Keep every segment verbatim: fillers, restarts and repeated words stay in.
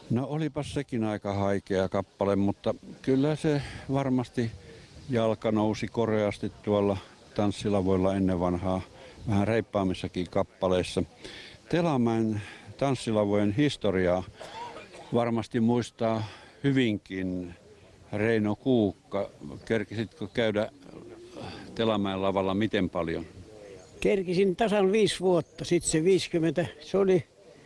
No olipas sekin aika haikea kappale, mutta kyllä se varmasti jalka nousi koreasti tuolla tanssilavoilla ennen vanhaa, vähän reippaamissakin kappaleissa. Telamäen tanssilavojen historiaa varmasti muistaa hyvinkin Reino Kuukka. Kerkisitkö käydä Telamäen lavalla miten paljon? Kerkisin tasan viisi vuotta, sitten se viisikymmentä, se oli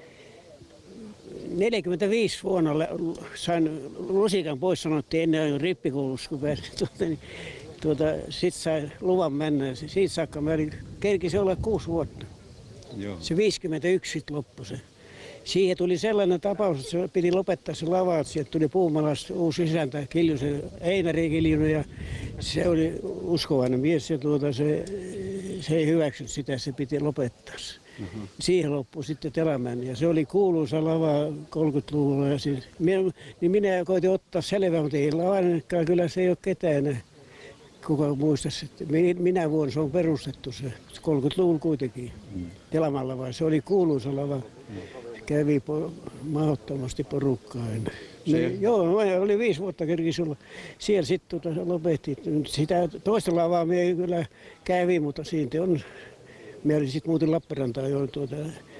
neljäkymmentäviisi vuonna sain lusikan pois, sanottiin ennen rippikoulussa, kun pääsin tuota, niin, tuota, sitten sain luvan mennä. Siitä saakka mä olin, kerkisin olla kuusi vuotta. Joo. Se viisikymmentäyksi sitten loppui se. Siihen tuli sellainen tapaus, että se piti lopettaa se lava, että sieltä tuli Puumalasta uusi isäntä, Kiljusen, Einari Kiljunen, ja se oli uskovainen mies, ja tuota, se, se ei hyväksynyt sitä, se piti lopettaa. Uh-huh. Siihen loppui sitten Telamäen, ja se oli kuuluisa lava kolmekymmentäluvulla, ja siis, minä, niin minä koitin ottaa selvää, mutta ei lavanenkaan, kyllä se ei ole ketään, kuka muistaisi, että minä vuonna se on perustettu se, kolmekymmentäluvulla kuitenkin, mm. Telamäen lava, se oli kuuluisa lava. Mm. Kävi po- mahdottomasti porukkaa ennen. Niin, joo, oli viisi vuotta kerki sulla. Siellä sitten tuota lopetti. Sitä toista lavaa me ei kyllä kävi, mutta siitä on. Me oli sitten muuten Lappeenrantaan jo tuota,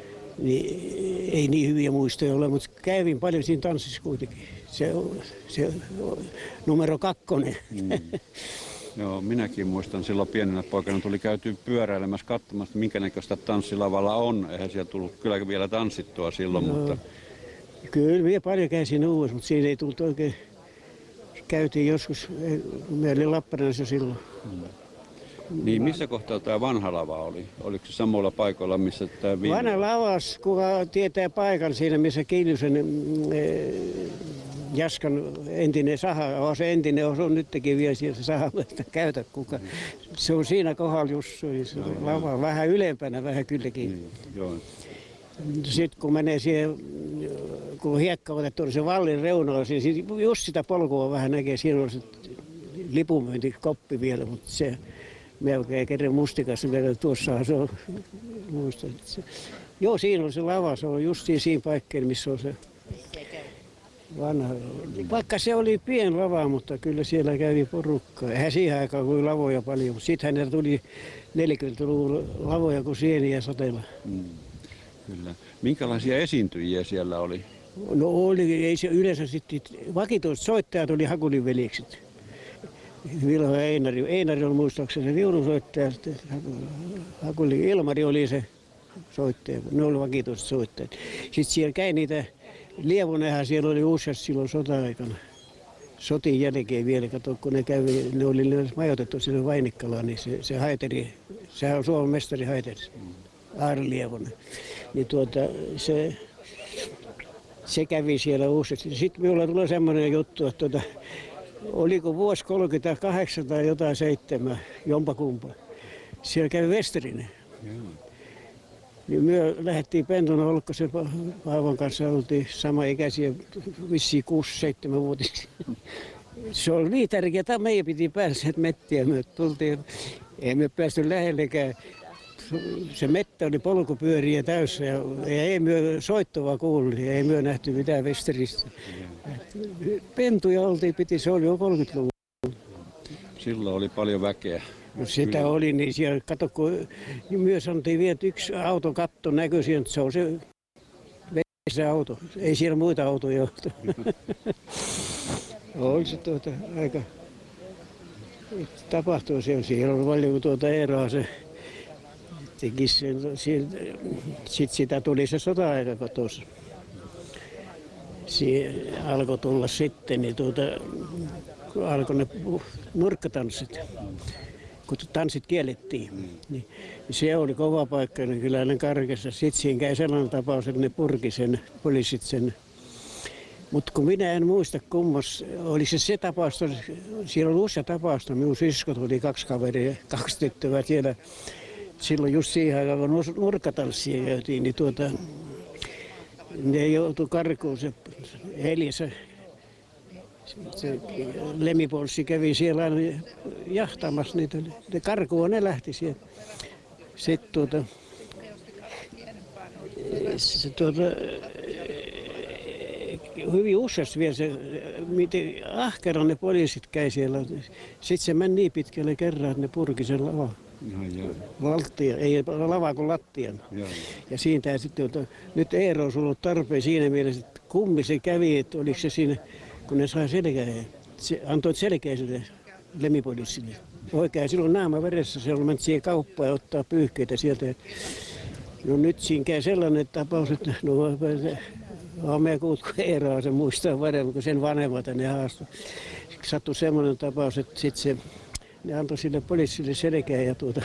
niin ei niin hyviä muistoja ole, mutta kävin paljon siinä tanssissa kuitenkin. Se on se numero kakkonen. Mm. Joo, minäkin muistan silloin pienenä poikana tuli käytyä pyöräilemässä katsomassa, minkä näköistä tanssilavalla on. Eihän siellä tullut kyllä vielä tanssittua silloin, no, mutta... Kyllä, minä paljon käsin uudessa, mutta siinä ei tullut oikein... Käytiin joskus, meillä oli Lappeenrannassa silloin. Hmm. Niin, missä kohtaa tämä vanha lava oli? Oliko se samalla paikalla, missä tämä viime... Vanha lavas, kuka tietää paikan siinä, missä Kiljusen... E, Jaskan entinen saha, on se entinen, on, on nytkin vielä siellä se saha, että käytä kuka. Se on siinä kohdalla just, se no, lava no. Vähän ylempänä, vähän kylläkin. Niin, joo. Sitten kun menee siihen, kun hiekka otettu, se vallin reunalla, just sitä polkua vähän näkee, siinä on se lipunmyyntikoppi vielä, mutta se melkein kerran mustikassa vielä tuossa se on, muistan. Se, joo, siinä on se lava, se on just siinä paikkeilla, missä on se vanha. Vaikka se oli pieni lava, mutta kyllä siellä kävi porukkaa. Eihän siihen aikaan kuin lavoja paljon, mutta sitten hänellä tuli neljäkymmentäluvulla lavoja kuin sieniä sateella. Mm, kyllä. Minkälaisia esiintyjiä siellä oli? No oli, ei se yleensä sitten, vakituiset soittajat oli Hakulin veljekset. Vilho ja Einari. Einari oli muistaakseni se viulunsoittaja, sitten Hakulin Ilmari oli se soittaja, ne oli vakituiset soittajat. Sitten siellä käy niitä. Lievonenhan siellä oli useasti silloin sota-aikana. Sotin jälkeen vielä, kato, kun ne kävi, ne oli majoitettu sinne Vainikkalaan, niin se, se haiteri, sehän on Suomen mestari haiteri, Aari Lievonen. Niin tuota, se, se kävi siellä useasti. Sitten minulla tuli semmoinen juttu, että tuota, oliko vuosi kolmekymmentäkahdeksan tai jotain seitsemän, jompakumpa. Siellä kävi Westerinen. Niin me lähdettiin Pentuna Olkkosen Paavan kanssa, oltiin sama ikäisiä, vissiin kuusi seitsemän vuotisia. Se oli niin tärkeää, että meidän piti päästä mettiä, me tultiin, ei me päästy lähellekään. Se mettä oli polkupyöriä täyssä ja ei me soittovaa kuullut, ei me nähty mitään Westeristä. Pentuja oltiin, piti, se oli jo kolmekymmentäluvulla. Silloin oli paljon väkeä. No sitä kyllä oli, niin siellä, kato, kun niin myös sanottiin vielä, että yksi auto katto näkyi siihen, että se on se, se auto. Ei siellä muita autoja ole. Oli se tuota aika, tapahtui siellä, siellä oli paljon tuota eroa se, teki sen, sitten sitä tuli se sota-aika kotossa. Siihen alkoi tulla sitten, niin tuota, alkoi ne nurkkatanssit. Kun tanssit kiellettiin, mm. niin se oli kova paikka, niin kyllä ne karkessa. Sitten siinä käy sellainen tapaus, että ne purki sen, poliisit sen. Mutta kun minä en muista kummassa, oli se se tapaus, siellä oli usea tapausta, minun siskot oli kaksi kaveria, kaksi tyttöä siellä. Silloin just siihen aikaan, kun nurkkatanssia käytiin, niin tuota, ne joutui karkuun se Eliasä. Se Lemipolssi kävi siellä jahtaamassa niitä, ne karkuun ne lähti sieltä. Sitten tuota, se tuota, hyvin useasti vielä se, miten ahkeraan ne poliisit käy siellä. Sitten se meni niin pitkälle kerran, että ne purki sen lava. Lattia, ei lavaa kuin lattian. Joo. Ja siitä sitten, että nyt Eero on ollut tarpeen siinä mielessä, että kummi se kävi, että oliko se siinä, kun ne sai selkeä, se antoi selkeä sille lemmipoliisille. Oikein silloin naama veressä, se on mennyt siihen kauppaan ja ottaa pyyhkeitä sieltä. No nyt siinä käy sellainen tapaus, että no olen me kuullut, kun Eeroa se muistaa paremmin, kun sen vanhemmat ne haastoi. Sattui semmoinen tapaus, että sitten se ne antoi sille poliisille selkeä ja tuota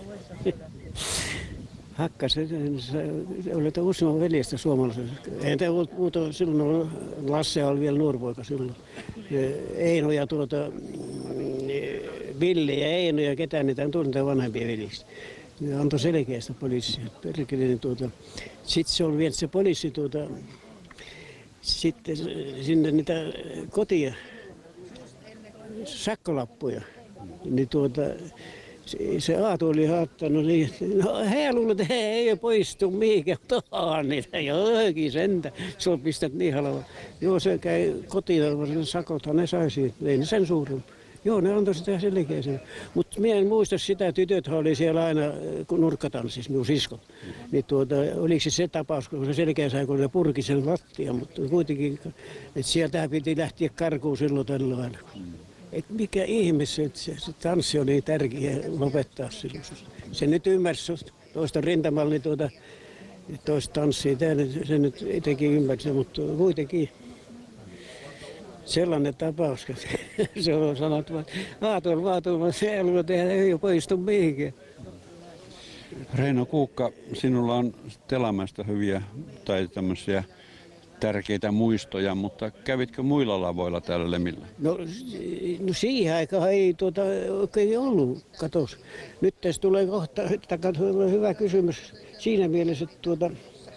hakkasi. Olet useamman veljestä suomalaisesta. Ei tämä ollut muuta, silloin Lasse oli vielä nuorpoika silloin. Eino ja tuota, Ville ja Eino ja ketään niitä on tullut vanhempia veljistä. Ne antoi selkeästä poliisia. Niin tuota, sitten se oli vielä se poliisi tuota, sitten sinne niitä kotia, sakkolappuja. Niin tuota, se, se Aatu oli haattanut niin, no he luulet, että he ei poistu mihinkään, tohaan niitä, jokin sentä, se on pistät niin halvaa. Joo, se käy kotiin, sakothan ne sai siitä, ei ne sen suurin. Joo, ne antoi sitä selkeästi. Mutta minä en muista sitä, tytöthän oli siellä aina nurkkatanssissa, minun siskot. Niin tuota, oliko se se tapaus, kun se selkeä sai, kun ne purki sen lattia, mutta kuitenkin, että sieltä piti lähteä karkuun silloin tällöin. Et mikä ihme se, että se, se tanssi on niin tärkeä lopettaa silloin. Se nyt ymmärsi toista rintamalla, niin tuota, toista tanssia, se nyt etenkin ymmärsi, mutta kuitenkin sellainen tapaus, se on sanottu, että Aatu vaatuilla se ei ole poistu mihinkään. Reino Kuukka, sinulla on Telamäestä hyviä tai tämmöisiä tärkeitä muistoja, mutta kävitkö muilla lavoilla täällä Lemillä? No, no siihen aikaan ei tuota, oikein ollut, katos. Nyt tässä tulee kohta hyvä kysymys siinä mielessä, että tuota,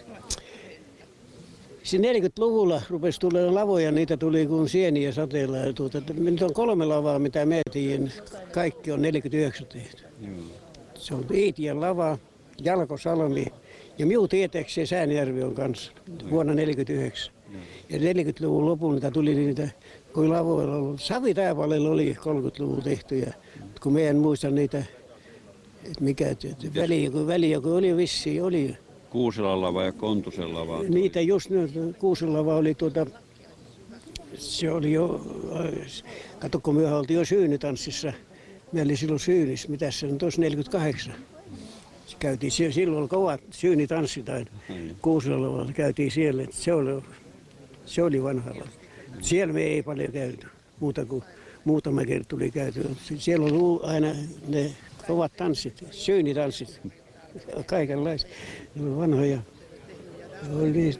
neljäkymmentäluvulla rupesi tulemaan lavoja, niitä tuli kuin sieniä sateella. Ja tuota, nyt on kolme lavaa, mitä me tiedän, kaikki on neljäkymmentäyhdeksän tehty. Mm. Se on Iitien lava, Jalkosalmi ja minun tietääkseni Säänijärvi on kanssa vuonna neljäkymmentäyhdeksän. Mm. Ja neljäkymmentäluvun lopulla tuli niitä, kun lavoilla ollut. Savitaivaallilla oli kolmekymmentäluvulla tehty, ja, kun me en muista niitä, että mikä, että välijoku, välijoku oli vissiin, oli. Kuuselan lava ja Kontusen lava. Niitä just nyt, Kuusen lava oli tuota, se oli jo, kato kun me oltiin jo syynitanssissa, me oli silloin syynissä, mitä se on tuossa neljäkymmentäkahdeksan. Se käytiin siellä, silloin oli kovat syynitanssit aina, Kuusen lavalla käytiin siellä, se oli, se oli vanhalla. Siellä me ei paljon käyty, muuta kuin muutama kerta tuli käyty. Siellä oli aina ne kovat tanssit, syynitanssit. Kaikenlaista. Ne oli vanhoja. Oli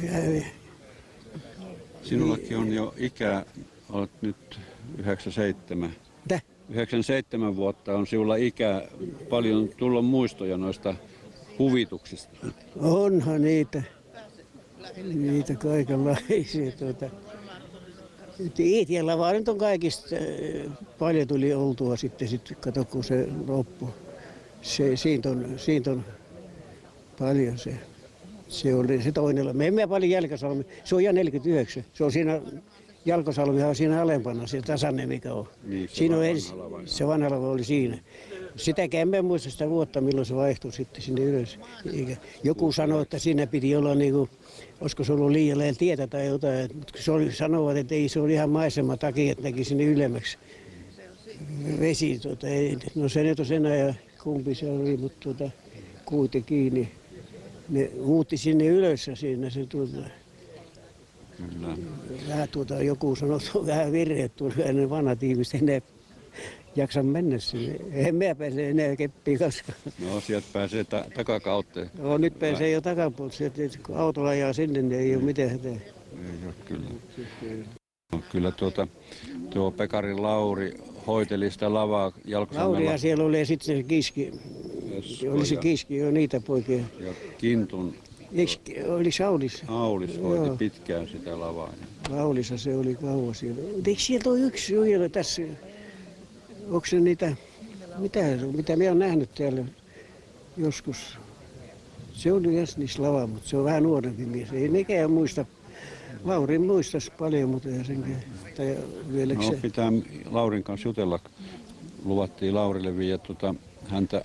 sinullakin on jo ikää, olet nyt yhdeksänkymmentäseitsemän. Mitä? yhdeksänkymmentäseitsemän vuotta on sinulla ikää. Paljon tullut muistoja noista huvituksista. Onhan niitä. Niitä kaikenlaisia. Tuota. Iitiellä vaan nyt on kaikista paljon tuli oltua sitten, sitten kato kun se loppui. Se, siitä, on, siitä on paljon se. Se oli se toinen. Me emme paljon Jalkosalmi. Se on ihan neljäkymmentäyhdeksän. Se on siinä, Jalkosalmihan on siinä alempana, se tasanne mikä on. Niin, se siinä on vanha ensi, lava. se vanha lava oli siinä. Sitäkään emme muista sitä vuotta, milloin se vaihtui sitten sinne ylös. Eikä joku sanoi, että siinä piti olla niinku, olisiko se ollut liian lähellä tietä tai jotain. Mutta se oli, sanovat, että ei se oli ihan maisema takia, että näki sinne ylemmäksi. Vesi, tuota, ei, no se nyt on sen ajan. Kumpi se oli, mutta tuota, kuitenkin niin ne muutti sinne ylös ja siinä se tuota, Kyllä. vähän tuota, joku sanoi, että on vähän virheet tuli ennen vanhat ihmiset enää jaksa mennä sinne. En mä pääse enää keppiin koskaan. No sieltä pääsee ta- takakautta. No, nyt pääsee jo takapuolta, kun autolla ajaa sinne, niin ei ole mitään hätää. Ei ole kyllä. No, kyllä tuota, tuo Pekarin Lauri hoiteli sitä lavaa Jalkosalmella. Lauria siellä oli ja sitten se Kiski. Oli se Kiski jo niitä poikia. Ja Kintun. Oliko se Aulis? Aulis hoiti Joo. pitkään sitä lavaa. Aulissa se oli kauan siellä. Eikö sieltä ole yksi vielä tässä? Onko se niitä, mitä, mitä minä olen nähnyt täällä joskus? Se oli Jäsnis lava, mutta se on vähän nuorempi mies. Ei nekään muista Laurin muistas paljon, mutta ei senkin. Tai vieläkö No, se? pitää Laurin kanssa jutella. Luvattiin Laurille viedä tuota, häntä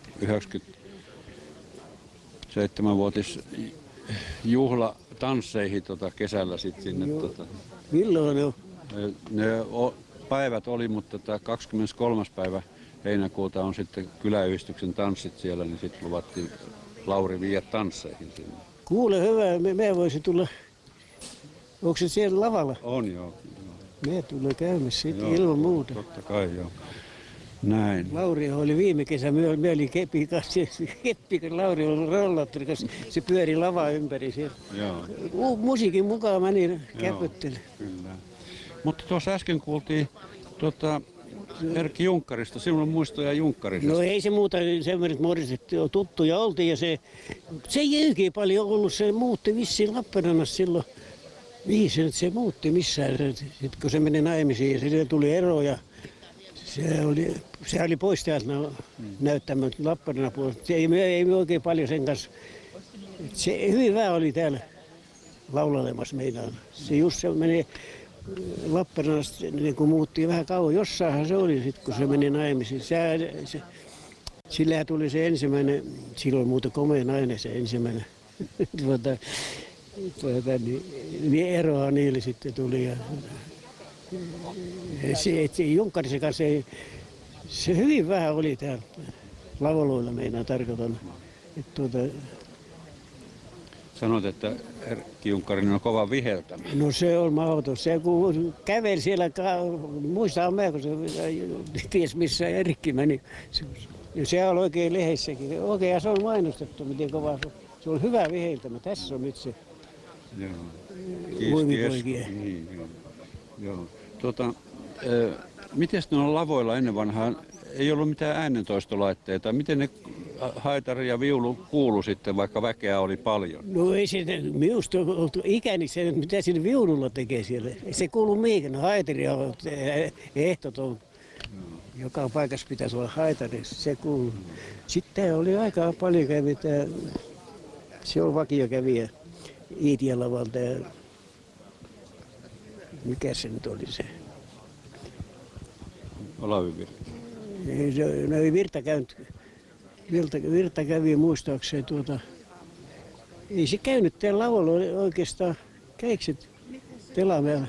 yhdeksänkymmentäseitsemänvuotis juhla tansseihin tota, kesällä sit sinne. Tota. Milloin on? Ne o, päivät oli, mutta tämä kahdeskymmeneskolmas päivä heinäkuuta on sitten kyläyhdistyksen tanssit siellä, niin sitten luvattiin Lauri viedä tansseihin sinne. Kuule hyvä, me, me voisi tulla. Onko se siellä lavalla? On joo. Me tulee käymässä sitten Joo, ilman muuta. Totta kai joo. Näin. Lauri oli viime kesä, me, me oli keppi kanssa, keppi, kun Lauri oli rollaattori kanssa, se pyöri lavaa ympäri siellä. Joo. U- musiikin mukaan meni käpöttele. Kyllä. Mutta tuossa äsken kuultiin tuota, Erkki Junkkarista, sinulla on muistoja Junkkarista. No ei se muuta semmoinen, että Moriset tuttuja oltiin ja se, se ei oikein paljon ollut, se muutti vissiin Lappeenrannassa silloin. Mihin se, se muutti missään, sitten kun se meni naimisiin ja siitä tuli ero ja se oli, se oli pois täältä näyttämään Lappeenrannan puolesta. Se ei, ei me oikein paljon sen kanssa. Se hyvin vähän oli täällä laulalemassa meidän. Se just se meni Lappeenrannasta, niin kun muutti vähän kauan. Jossainhan se oli sitten, kun se meni naimisiin. Se, se, sillähän tuli se ensimmäinen, silloin muuten komea nainen se ensimmäinen. tuota, tuota, niin, niin eroa niille sitten tuli. Ja, se, se Junkkarisen kanssa ei, se hyvin vähän oli täällä lavoloilla meinaan tarkoitan. Että tuota, Sanoit, että Erkki Junkkarinen on kova viheltämä. no se on mahdoton. Se kun käveli siellä, muistaa mä, kun se ties missä Erkki meni. Se, se oli oikein lehdessäkin. Oikein se on mainostettu, miten kova se on. Se on hyvä viheltämä. Tässä on nyt se. Joo. Voimipoikia. Niin, joo. Joo. Tuota, miten ne on lavoilla ennen vanhaa? Ei ollut mitään äänentoistolaitteita. Miten ne haitari ja viulu kuulu sitten, vaikka väkeä oli paljon? No ei se minusta ole oltu ikäni se, mitä siinä viululla tekee siellä. Ei se kuulu mihinkään. Haitari on ehtoton. Joka paikassa pitäisi olla haitari, se kuuluu. Sitten oli aika paljon kävi tämä, se on vakiokävijä Iitialavalta ja mikä se nyt oli se? Olavi Virta. Ei, se- No ei Virta käynyt, Virta, Virta kävi muistaakseen tuota, ei se käynyt täällä lavalla oikeastaan, keiksit Telamäellä.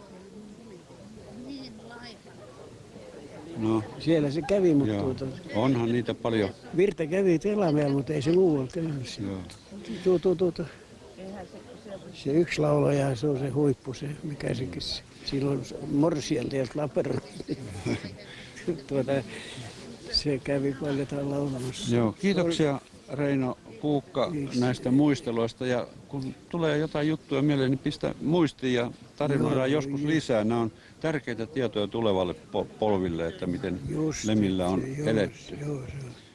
No, Siellä se kävi, mutta joo. tuota, Onhan niitä paljon. Virta kävi Telamäellä, mutta ei se muualla käynyt. Joo. Tuo, tuo, tuota. Se yksi laulaja, se on se huippu, se mikä sekin. se- Silloin Morsian teiltä Lappeenrannasta. tuota, se kävi paljon täällä laulamassa. Joo. Kiitoksia Reino Puukka näistä muisteluista. Ja kun tulee jotain juttuja mieleen, niin pistä muistiin ja tarinoidaan Joo, joskus joo. lisää. Nämä on tärkeitä tietoja tulevalle po- polville, että miten Just, Lemillä on joo, eletty. Joo, se on.